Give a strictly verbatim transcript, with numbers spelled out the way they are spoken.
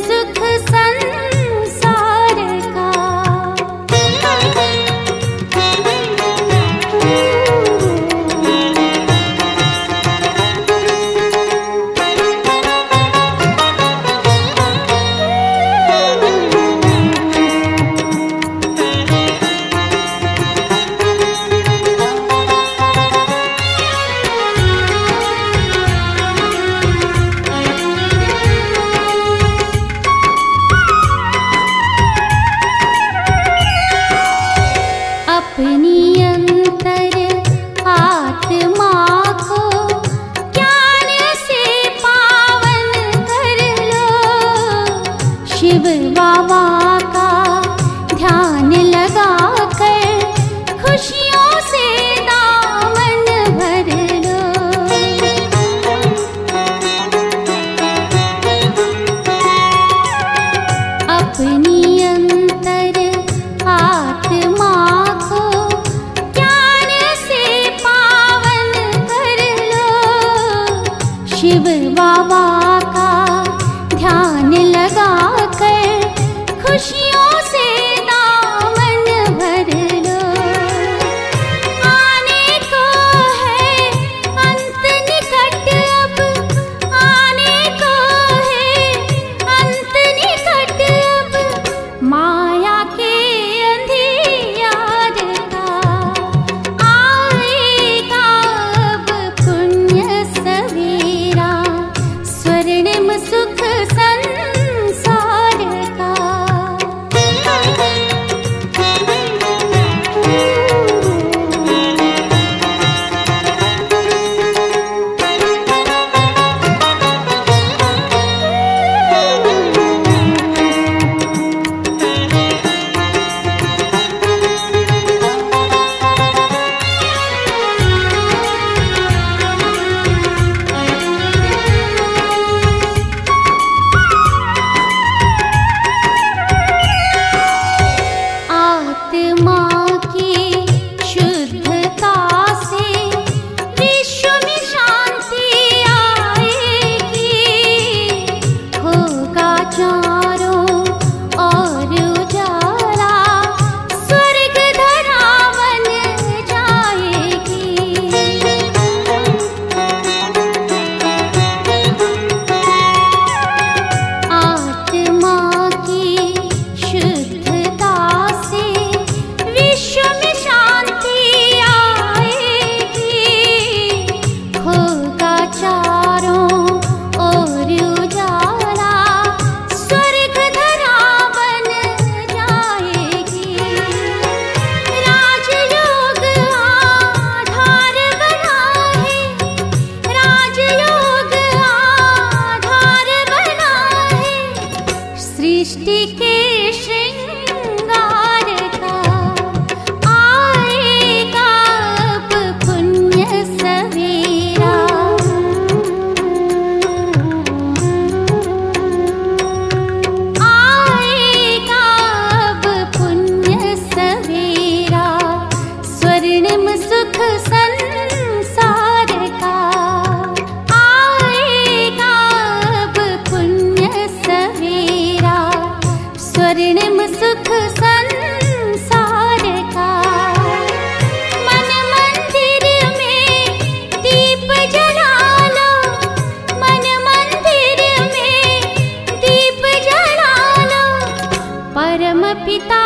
सुख संसार का। अपनी अंतर आत्मा को ज्ञान से पावन कर लो। शिव बाबा का ध्यान लगा कर खुशियों से दामन भर लो। अपनी अंतर आत्मा शिव बाबा का ध्यान लगा कर खुशियों से दामन भर लो। आने को है अंत निकट, अब आने को है अंत निकट, अब माया के अंधियार का आएगा अब पुण्य सवेरा, स्वर्णिम सुख संसार का। आत्मा की शुद्धता से विश्व में शांति आएगी। होगा चारों ओर उजाला, स्वर्ग धरा बन जाएगी। आत्मा की शुद्धता से विश्व में शांति आएगी। होगा चारों ओर उजाला, स्वर्ग धरा बन जाएगी। राजयोग आधार बना है, राजयोग आधार बना है सृष्टि के श्रृंगार का। आएगा अब पुण्य सवेरा, आएगा अब पुण्य सवेरा, स्वर्णिम सुख संसार का। आएगा अब पुण्य सवेरा, स्वर्णिम सुख संसार का। मन मंदिर में दीप जला लो, मन मंदिर में दीप जला लो। परम पिता